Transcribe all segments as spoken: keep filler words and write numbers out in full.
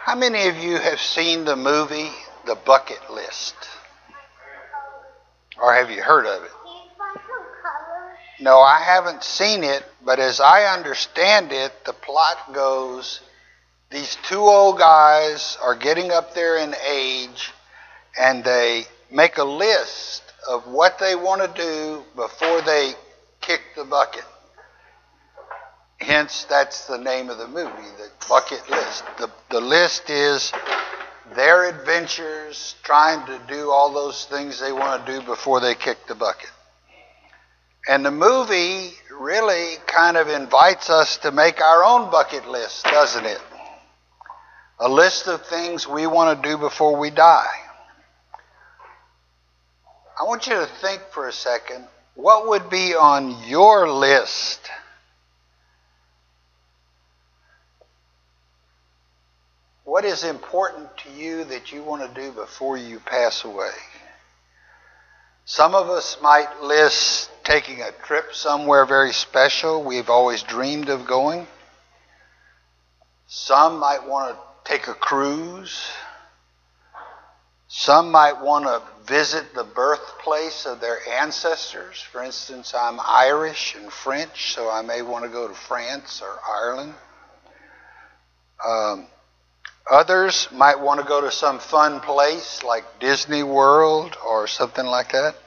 How many of you have seen the movie The Bucket List? Or have you heard of it? No, I haven't seen it, but as I understand it, the plot goes, these two old guys are getting up there in age, and they make a list of what they want to do before they kick the bucket. Hence, that's the name of the movie, The Bucket List. The, the list is their adventures, trying to do all those things they want to do before they kick the bucket. And the movie really kind of invites us to make our own bucket list, doesn't it? A list of things we want to do before we die. I want you to think for a second, what would be on your list? What is important to you that you want to do before you pass away? Some of us might list taking a trip somewhere very special we've always dreamed of going. Some might want to take a cruise. Some might want to visit the birthplace of their ancestors. For instance, I'm Irish and French, so I may want to go to France or Ireland. Um, Others might want to go to some fun place like Disney World or something like that.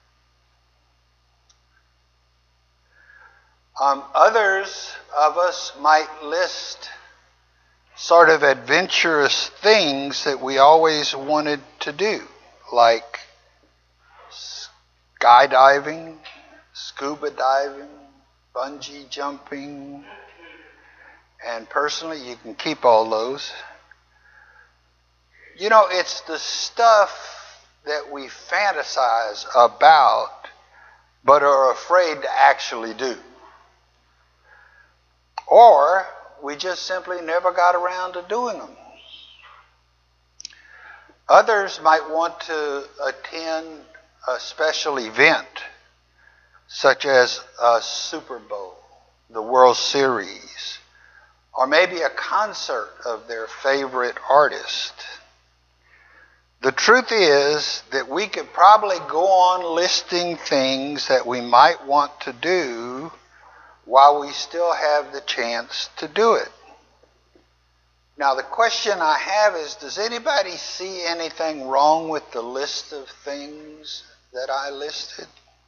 Um, others of us might list sort of adventurous things that we always wanted to do, like skydiving, scuba diving, bungee jumping, and personally, you can keep all those. You know, it's the stuff that we fantasize about, but are afraid to actually do. Or we just simply never got around to doing them. Others might want to attend a special event, such as a Super Bowl, the World Series, or maybe a concert of their favorite artist. The truth is that we could probably go on listing things that we might want to do while we still have the chance to do it. Now, the question I have is, does anybody see anything wrong with the list of things that I listed?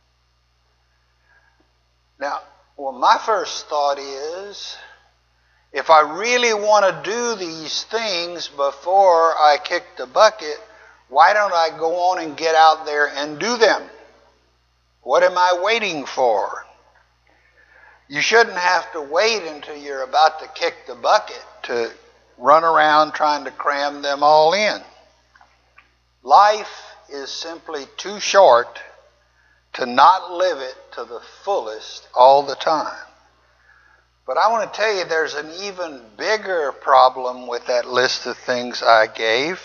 Now, well, my first thought is, if I really want to do these things before I kick the bucket, why don't I go on and get out there and do them? What am I waiting for? You shouldn't have to wait until you're about to kick the bucket to run around trying to cram them all in. Life is simply too short to not live it to the fullest all the time. But I want to tell you there's an even bigger problem with that list of things I gave.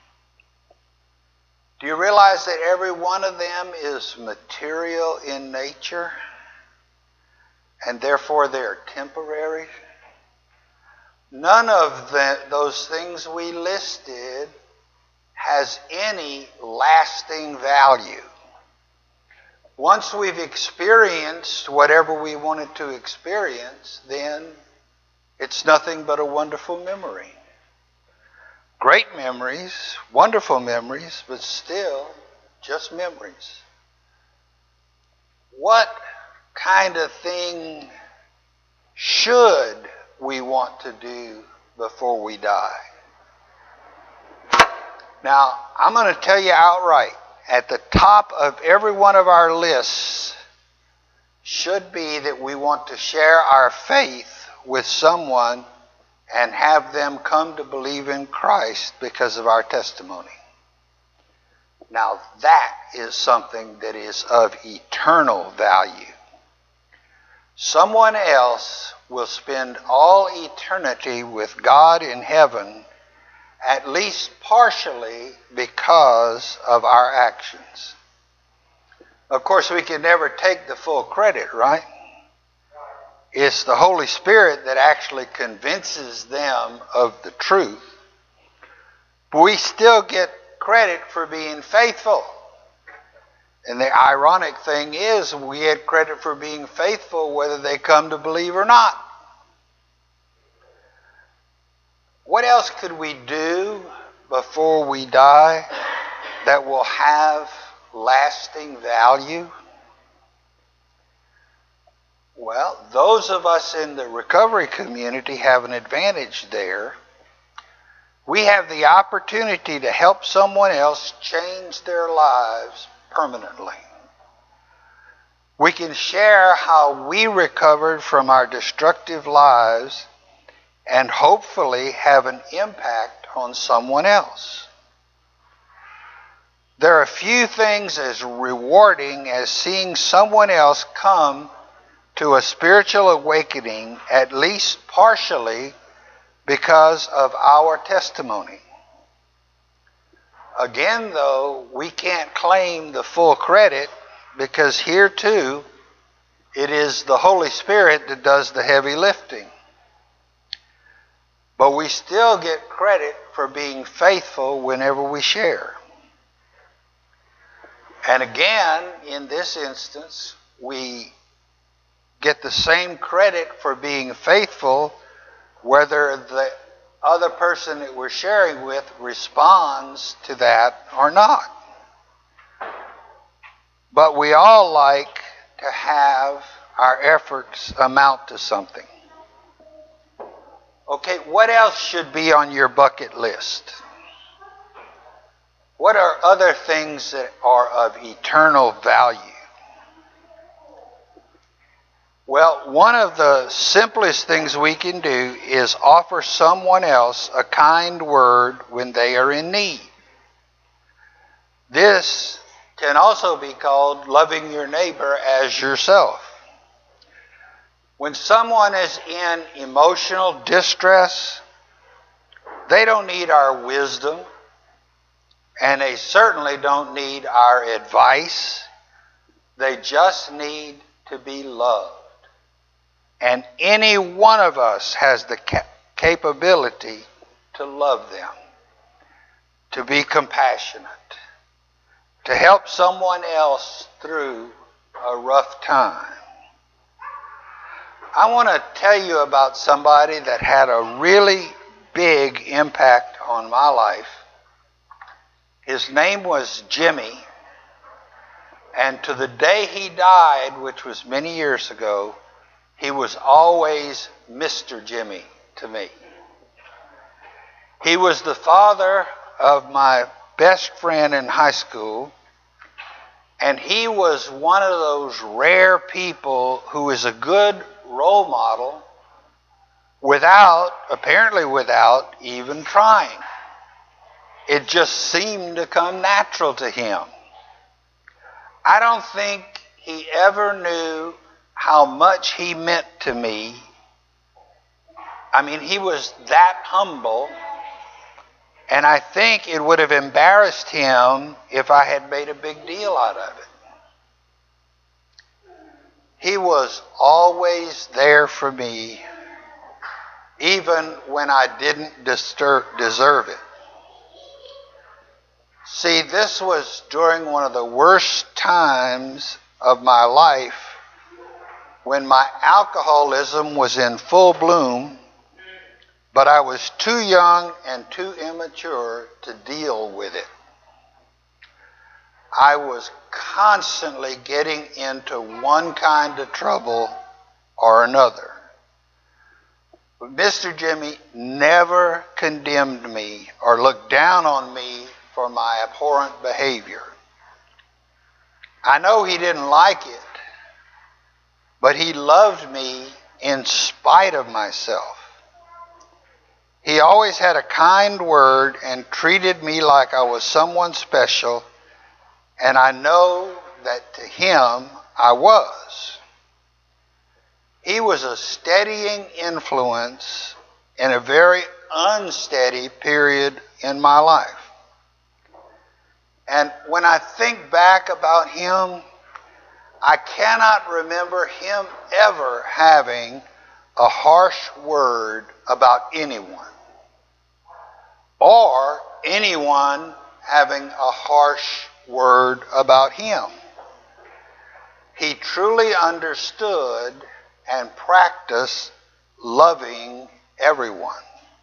Do you realize that every one of them is material in nature, and therefore they're temporary? None of the, those things we listed has any lasting value. Once we've experienced whatever we wanted to experience, then it's nothing but a wonderful memory. Great memories, wonderful memories, but still just memories. What kind of thing should we want to do before we die? Now, I'm going to tell you outright, at the top of every one of our lists should be that we want to share our faith with someone and have them come to believe in Christ because of our testimony. Now, that is something that is of eternal value. Someone else will spend all eternity with God in heaven, at least partially because of our actions. Of course, we can never take the full credit, right? It's the Holy Spirit that actually convinces them of the truth. But we still get credit for being faithful. And the ironic thing is, we get credit for being faithful whether they come to believe or not. What else could we do before we die that will have lasting value? Well, those of us in the recovery community have an advantage there. We have the opportunity to help someone else change their lives permanently. We can share how we recovered from our destructive lives and hopefully have an impact on someone else. There are few things as rewarding as seeing someone else come to a spiritual awakening, at least partially, because of our testimony. Again, though, we can't claim the full credit because here too, it is the Holy Spirit that does the heavy lifting. But we still get credit for being faithful whenever we share. And again, in this instance, we get the same credit for being faithful whether the other person that we're sharing with responds to that or not. But we all like to have our efforts amount to something. Okay, what else should be on your bucket list? What are other things that are of eternal value? Well, one of the simplest things we can do is offer someone else a kind word when they are in need. This can also be called loving your neighbor as yourself. When someone is in emotional distress, they don't need our wisdom, and they certainly don't need our advice. They just need to be loved. And any one of us has the cap- capability to love them, to be compassionate, to help someone else through a rough time. I want to tell you about somebody that had a really big impact on my life. His name was Jimmy, and to the day he died, which was many years ago, he was always Mister Jimmy to me. He was the father of my best friend in high school, and he was one of those rare people who is a good role model without, apparently without even trying. It just seemed to come natural to him. I don't think he ever knew how much he meant to me. I mean, he was that humble, and I think it would have embarrassed him if I had made a big deal out of it. He was always there for me, even when I didn't disturb, deserve it. See, this was during one of the worst times of my life, when my alcoholism was in full bloom, but I was too young and too immature to deal with it. I was constantly getting into one kind of trouble or another. But Mister Jimmy never condemned me or looked down on me for my abhorrent behavior. I know he didn't like it, but he loved me in spite of myself. He always had a kind word and treated me like I was someone special, and I know that to him I was. He was a steadying influence in a very unsteady period in my life. And when I think back about him, I cannot remember him ever having a harsh word about anyone, or anyone having a harsh word about him. He truly understood and practiced loving everyone.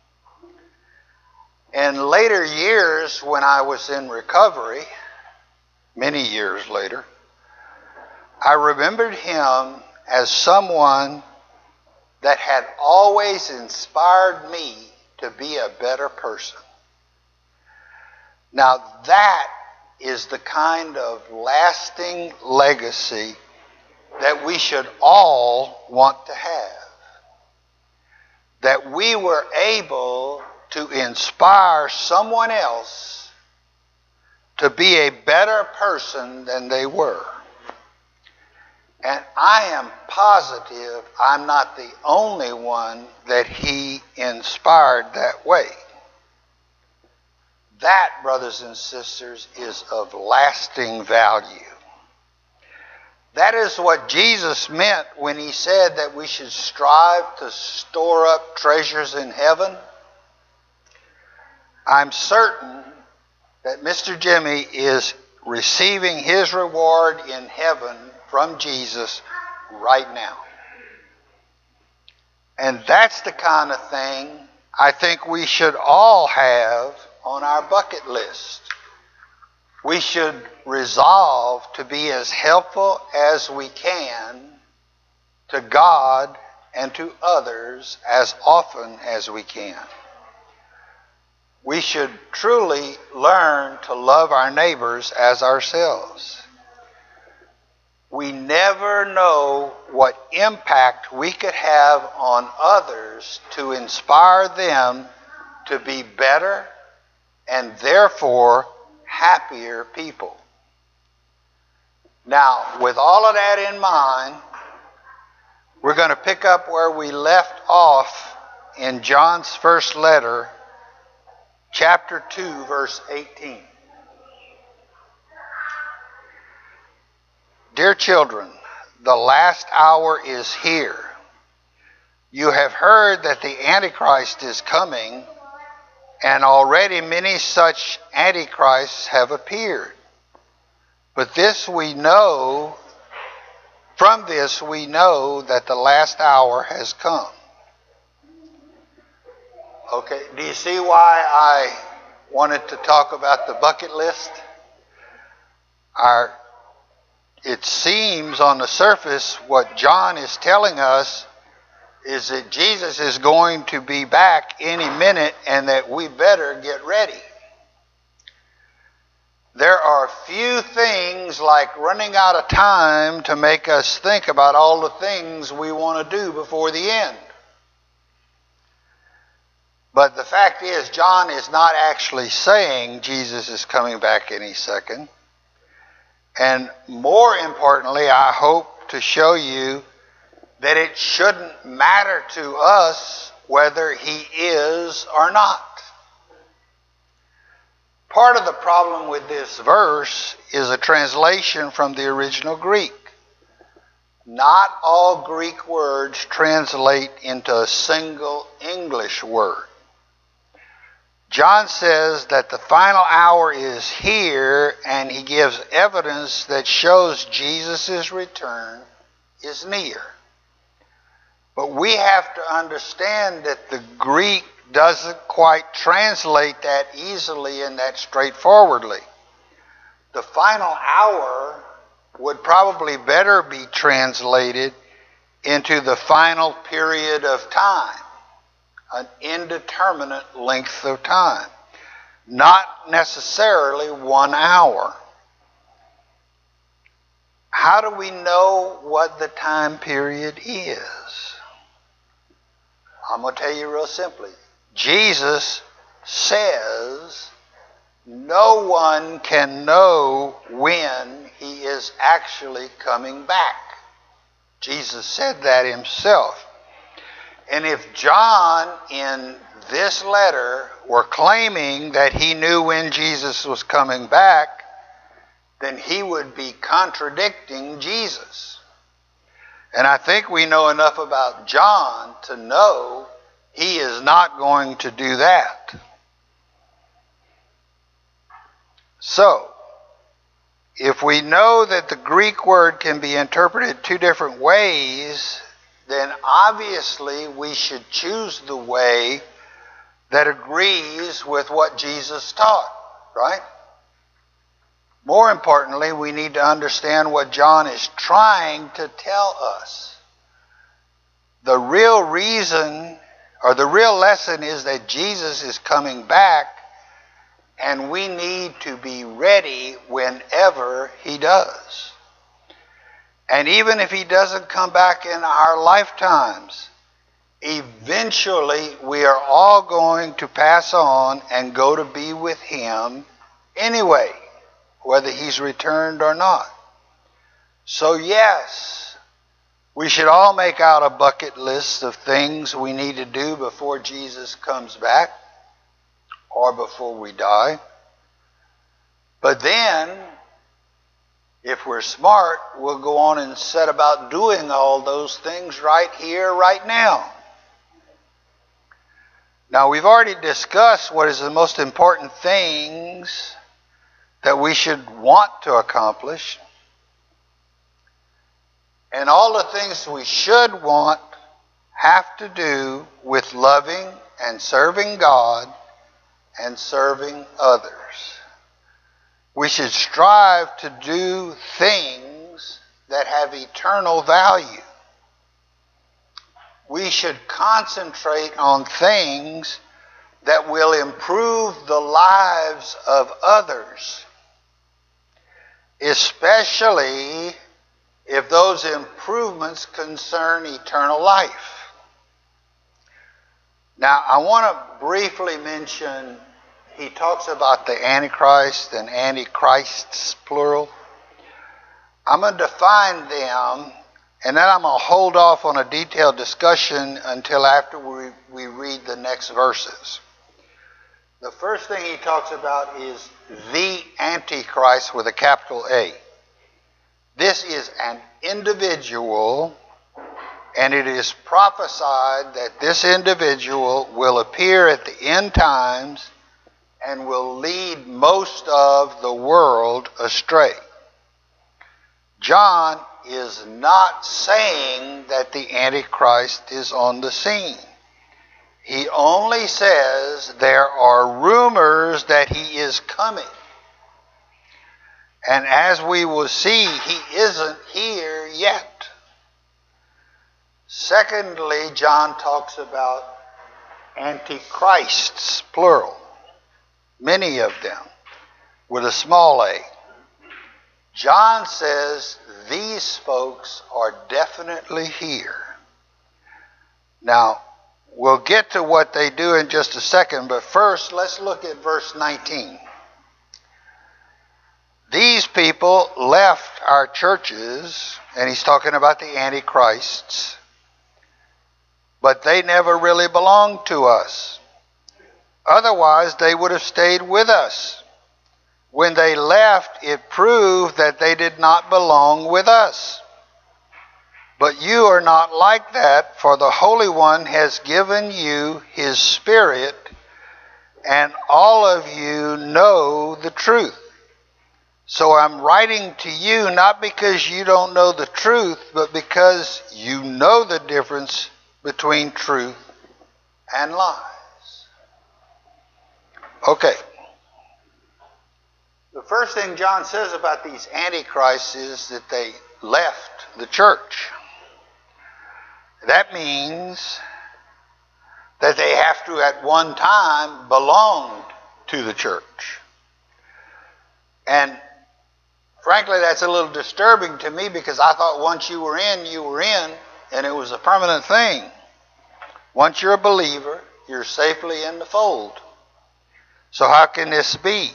In later years, when I was in recovery, many years later, I remembered him as someone that had always inspired me to be a better person. Now that is the kind of lasting legacy that we should all want to have. That we were able to inspire someone else to be a better person than they were. And I am positive I'm not the only one that he inspired that way. That, brothers and sisters, is of lasting value. That is what Jesus meant when he said that we should strive to store up treasures in heaven. I'm certain that Mister Jimmy is receiving his reward in heaven from Jesus right now. And that's the kind of thing I think we should all have on our bucket list. We should resolve to be as helpful as we can to God and to others as often as we can. We should truly learn to love our neighbors as ourselves. We never know what impact we could have on others to inspire them to be better and therefore happier people. Now, with all of that in mind, we're going to pick up where we left off in John's first letter, chapter two, verse eighteen. Dear children, the last hour is here. You have heard that the Antichrist is coming, and already many such antichrists have appeared. But this we know, from this we know that the last hour has come. Okay, do you see why I wanted to talk about the bucket list? Our, it seems on the surface what John is telling us is that Jesus is going to be back any minute and that we better get ready. There are few things like running out of time to make us think about all the things we want to do before the end. But the fact is, John is not actually saying Jesus is coming back any second. And more importantly, I hope to show you that it shouldn't matter to us whether he is or not. Part of the problem with this verse is a translation from the original Greek. Not all Greek words translate into a single English word. John says that the final hour is here, and he gives evidence that shows Jesus' return is near. But we have to understand that the Greek doesn't quite translate that easily and that straightforwardly. The final hour would probably better be translated into the final period of time, an indeterminate length of time, not necessarily one hour. How do we know what the time period is? I'm going to tell you real simply. Jesus says no one can know when he is actually coming back. Jesus said that himself. And if John in this letter were claiming that he knew when Jesus was coming back, then he would be contradicting Jesus. And I think we know enough about John to know he is not going to do that. So, if we know that the Greek word can be interpreted two different ways, then obviously we should choose the way that agrees with what Jesus taught, right? More importantly, we need to understand what John is trying to tell us. The real reason, or the real lesson, is that Jesus is coming back, and we need to be ready whenever he does. And even if he doesn't come back in our lifetimes, eventually we are all going to pass on and go to be with him anyway, whether he's returned or not. So yes, we should all make out a bucket list of things we need to do before Jesus comes back or before we die. But then, if we're smart, we'll go on and set about doing all those things right here, right now. Now, we've already discussed what is the most important things that we should want to accomplish. And all the things we should want have to do with loving and serving God and serving others. We should strive to do things that have eternal value. We should concentrate on things that will improve the lives of others, especially if those improvements concern eternal life. Now, I want to briefly mention, he talks about the Antichrist and Antichrists, plural. I'm going to define them, and then I'm going to hold off on a detailed discussion until after we, we read the next verses. The first thing he talks about is the Antichrist with a capital A. This is an individual, and it is prophesied that this individual will appear at the end times and will lead most of the world astray. John is not saying that the Antichrist is on the scene. He only says there are rumors that he is coming. And as we will see, he isn't here yet. Secondly, John talks about antichrists, plural. Many of them, with a small a. John says these folks are definitely here. Now, we'll get to what they do in just a second, but first let's look at verse nineteen. These people left our churches, and he's talking about the Antichrists, but they never really belonged to us. Otherwise, they would have stayed with us. When they left, it proved that they did not belong with us. But you are not like that, for the Holy One has given you his Spirit, and all of you know the truth. So I'm writing to you not because you don't know the truth, but because you know the difference between truth and lies. Okay. The first thing John says about these antichrists is that they left the church. That means that they have to at one time belong to the church. And frankly, that's a little disturbing to me, because I thought once you were in, you were in, and it was a permanent thing. Once you're a believer, you're safely in the fold. So how can this be?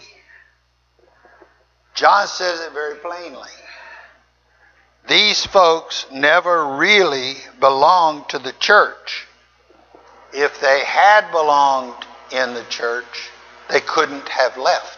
John says it very plainly. These folks never really belonged to the church. If they had belonged in the church, they couldn't have left.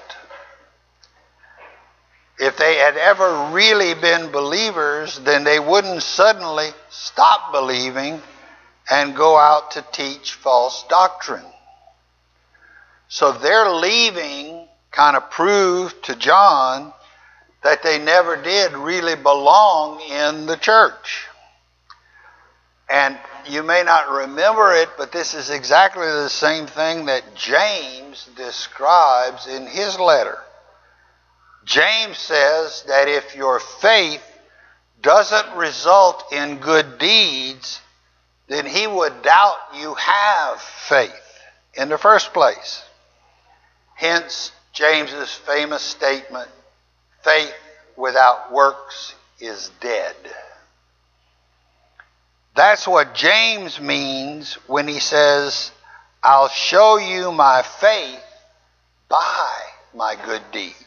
If they had ever really been believers, then they wouldn't suddenly stop believing and go out to teach false doctrine. So their leaving kind of proved to John that they never did really belong in the church. And you may not remember it, but this is exactly the same thing that James describes in his letter. James says that if your faith doesn't result in good deeds, then he would doubt you have faith in the first place. Hence, James's famous statement, faith without works is dead. That's what James means when he says, I'll show you my faith by my good deeds.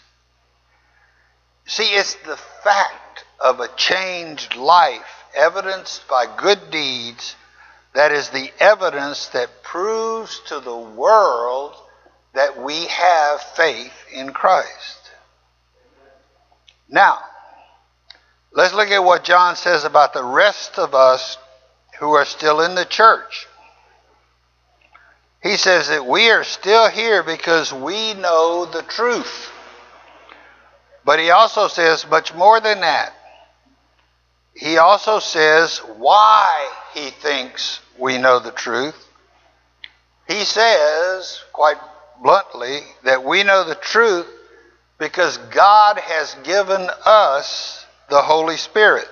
See, it's the fact of a changed life evidenced by good deeds that is the evidence that proves to the world that we have faith in Christ. Now, let's look at what John says about the rest of us who are still in the church. He says that we are still here because we know the truth. But he also says much more than that. He also says why he thinks we know the truth. He says, quite bluntly, that we know the truth because God has given us the Holy Spirit.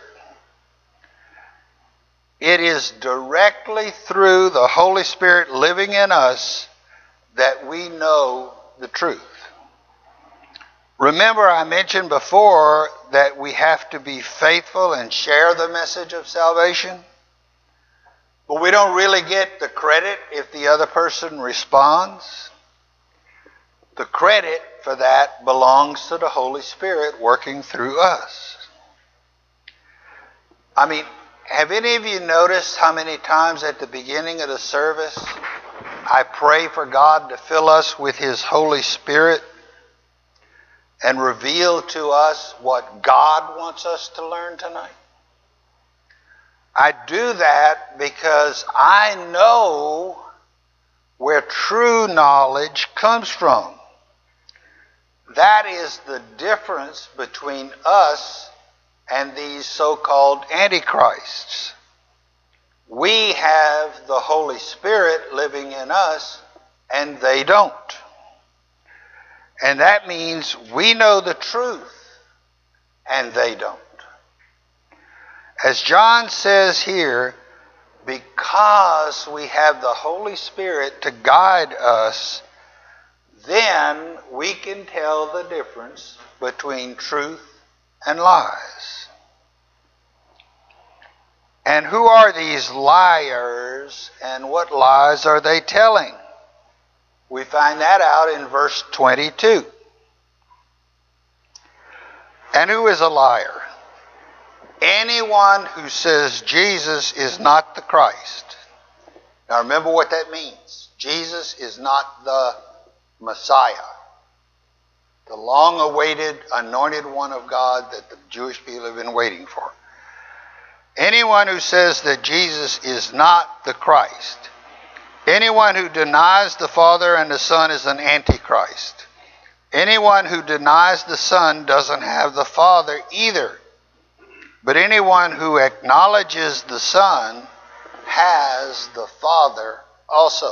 It is directly through the Holy Spirit living in us that we know the truth. Remember, I mentioned before that we have to be faithful and share the message of salvation. But we don't really get the credit if the other person responds. The credit for that belongs to the Holy Spirit working through us. I mean, have any of you noticed how many times at the beginning of the service I pray for God to fill us with His Holy Spirit and reveal to us what God wants us to learn tonight? I do that because I know where true knowledge comes from. That is the difference between us and these so-called antichrists. We have the Holy Spirit living in us, and they don't. And that means we know the truth, and they don't. As John says here, because we have the Holy Spirit to guide us, then we can tell the difference between truth and lies. And who are these liars, and what lies are they telling? We find that out in verse twenty-two. And who is a liar? Anyone who says Jesus is not the Christ. Now remember what that means. Jesus is not the Messiah, the long-awaited, anointed one of God that the Jewish people have been waiting for. Anyone who says that Jesus is not the Christ, anyone who denies the Father and the Son is an antichrist. Anyone who denies the Son doesn't have the Father either. But anyone who acknowledges the Son has the Father also.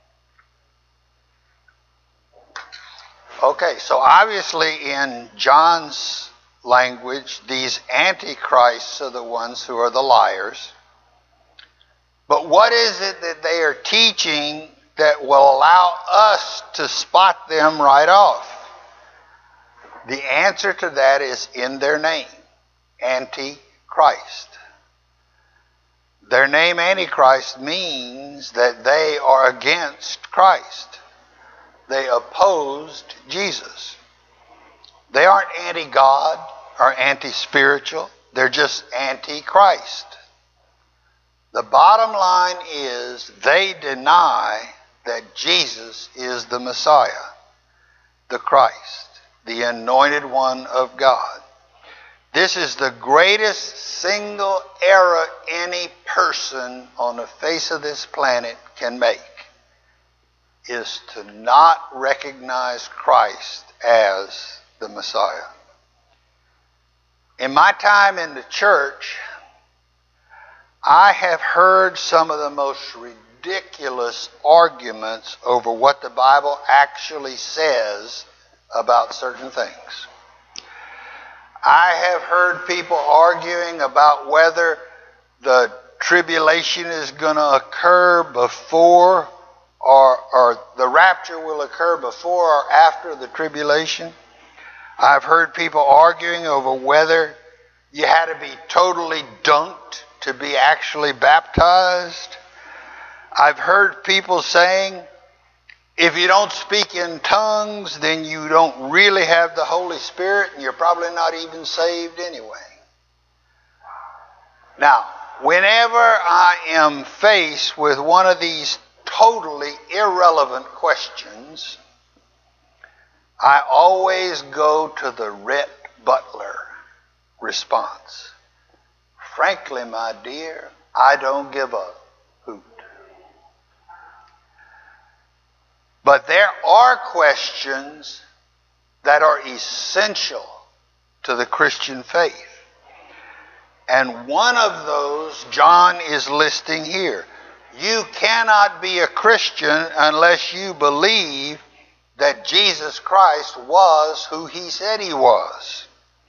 Okay, so obviously in John's language, these antichrists are the ones who are the liars. But what is it that they are teaching that will allow us to spot them right off? The answer to that is in their name, Antichrist. Their name Antichrist means that they are against Christ. They opposed Jesus. They aren't anti-God or anti-spiritual. They're just anti-Christ. The bottom line is they deny that Jesus is the Messiah, the Christ, the anointed one of God. This is the greatest single error any person on the face of this planet can make. is to not recognize Christ as the Messiah. In my time in the church, I have heard some of the most ridiculous arguments over what the Bible actually says about certain things. I have heard people arguing about whether the tribulation is going to occur before or, or the rapture will occur before or after the tribulation. I've heard people arguing over whether you had to be totally dunked to be actually baptized. I've heard people saying, if you don't speak in tongues, then you don't really have the Holy Spirit, and you're probably not even saved anyway. Now, whenever I am faced with one of these totally irrelevant questions, I always go to the Rhett Butler response. Frankly, my dear, I don't give a hoot. But there are questions that are essential to the Christian faith. And one of those John is listing here. You cannot be a Christian unless you believe that Jesus Christ was who he said he was.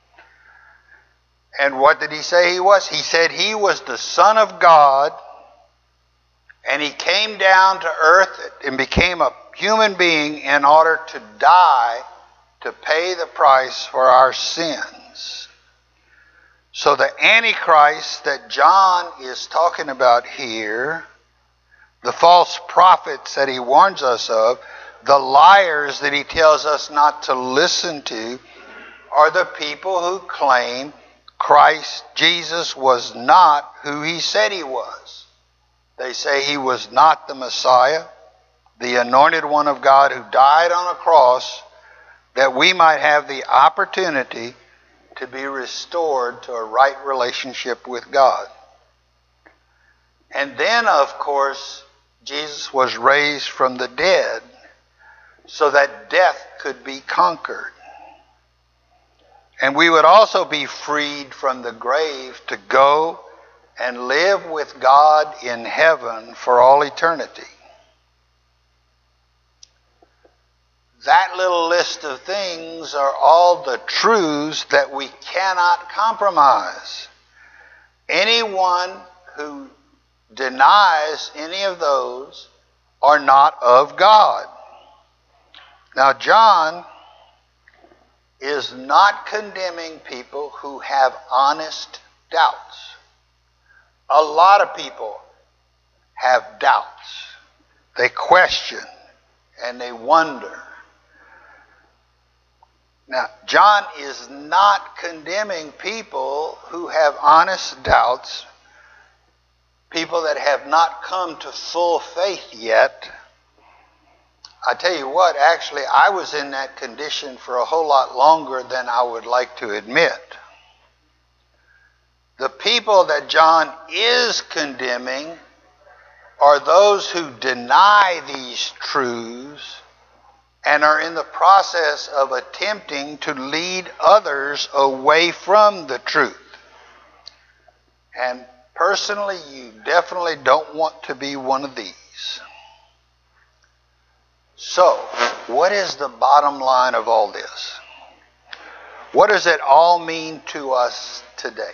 And what did he say he was? He said he was the Son of God, and he came down to earth and became a human being in order to die to pay the price for our sins. So the Antichrist that John is talking about here, the false prophets that he warns us of, the liars that he tells us not to listen to, are the people who claim Christ Jesus was not who he said he was. They say he was not the Messiah, the anointed one of God who died on a cross that we might have the opportunity to be restored to a right relationship with God. And then, of course, Jesus was raised from the dead so that death could be conquered. And we would also be freed from the grave to go and live with God in heaven for all eternity. That little list of things are all the truths that we cannot compromise. Anyone who denies any of those are not of God. Now, John is not condemning people who have honest doubts. A lot of people have doubts. They question and they wonder. Now, John is not condemning people who have honest doubts, people that have not come to full faith yet. I tell you what, actually, I was in that condition for a whole lot longer than I would like to admit. The people that John is condemning are those who deny these truths and are in the process of attempting to lead others away from the truth. And personally, you definitely don't want to be one of these. So, what is the bottom line of all this? What does it all mean to us today?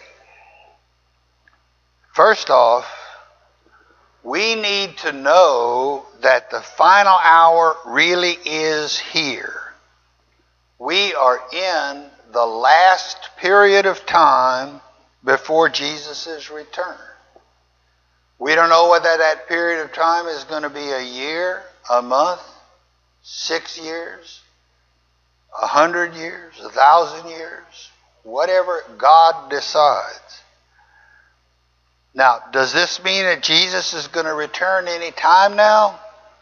First off, we need to know that the final hour really is here. We are in the last period of time before Jesus' return. We don't know whether that period of time is going to be a year, a month, six years, a hundred years, a thousand years, whatever God decides. Now, does this mean that Jesus is going to return any time now?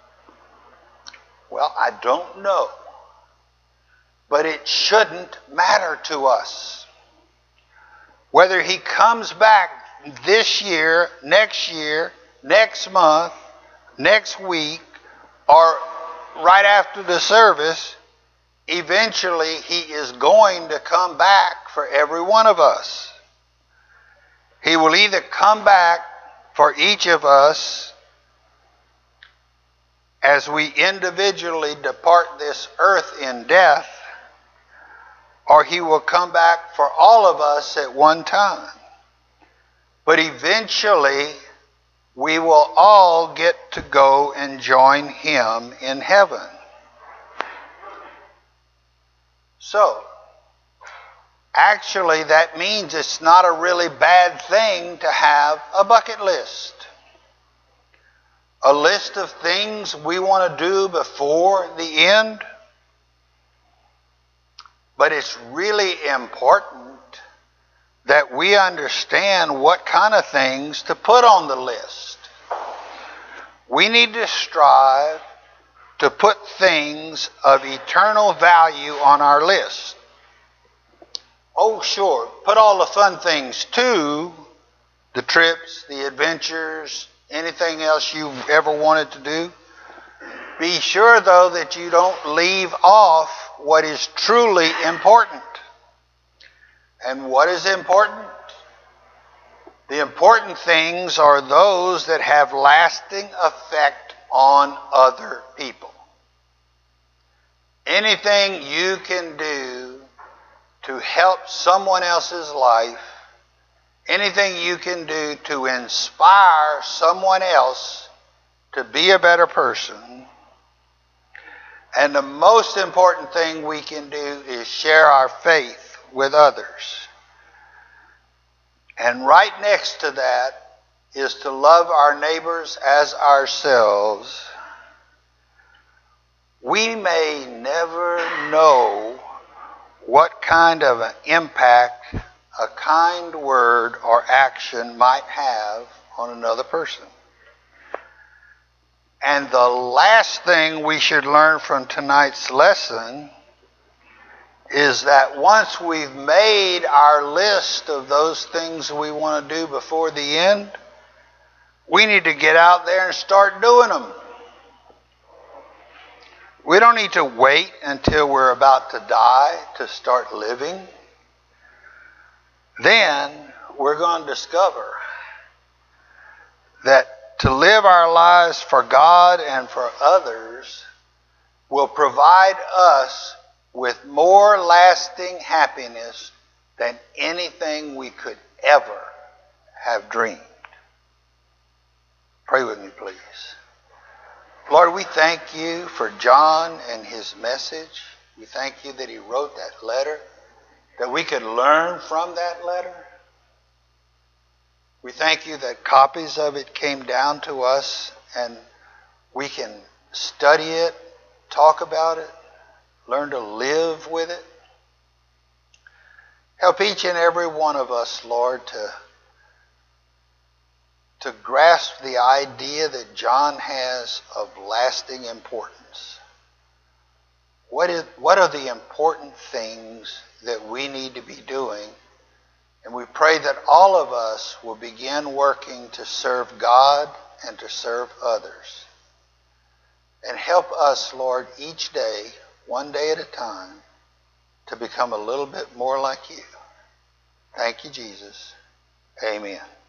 Well, I don't know. But it shouldn't matter to us. Whether he comes back this year, next year, next month, next week, or right after the service, eventually he is going to come back for every one of us. He will either come back for each of us as we individually depart this earth in death, or he will come back for all of us at one time. But eventually, we will all get to go and join him in heaven. So, actually, that means it's not a really bad thing to have a bucket list. A list of things we want to do before the end. But it's really important that we understand what kind of things to put on the list. We need to strive to put things of eternal value on our list. Oh, sure, put all the fun things too, the trips, the adventures, anything else you've ever wanted to do. Be sure, though, that you don't leave off what is truly important. And what is important? The important things are those that have lasting effect on other people. Anything you can do to help someone else's life, anything you can do to inspire someone else to be a better person. And the most important thing we can do is share our faith with others. And right next to that is to love our neighbors as ourselves. We may never know what kind of an impact a kind word or action might have on another person. And the last thing we should learn from tonight's lesson is that once we've made our list of those things we want to do before the end, we need to get out there and start doing them. We don't need to wait until we're about to die to start living. Then we're going to discover that to live our lives for God and for others will provide us with more lasting happiness than anything we could ever have dreamed. Pray with me, please. Lord, we thank you for John and his message. We thank you that he wrote that letter, that we could learn from that letter. We thank you that copies of it came down to us and we can study it, talk about it, learn to live with it. Help each and every one of us, Lord, to, to grasp the idea that John has of lasting importance. What is, what are the important things that we need to be doing? And we pray that all of us will begin working to serve God and to serve others. And help us, Lord, each day, one day at a time, to become a little bit more like you. Thank you, Jesus. Amen.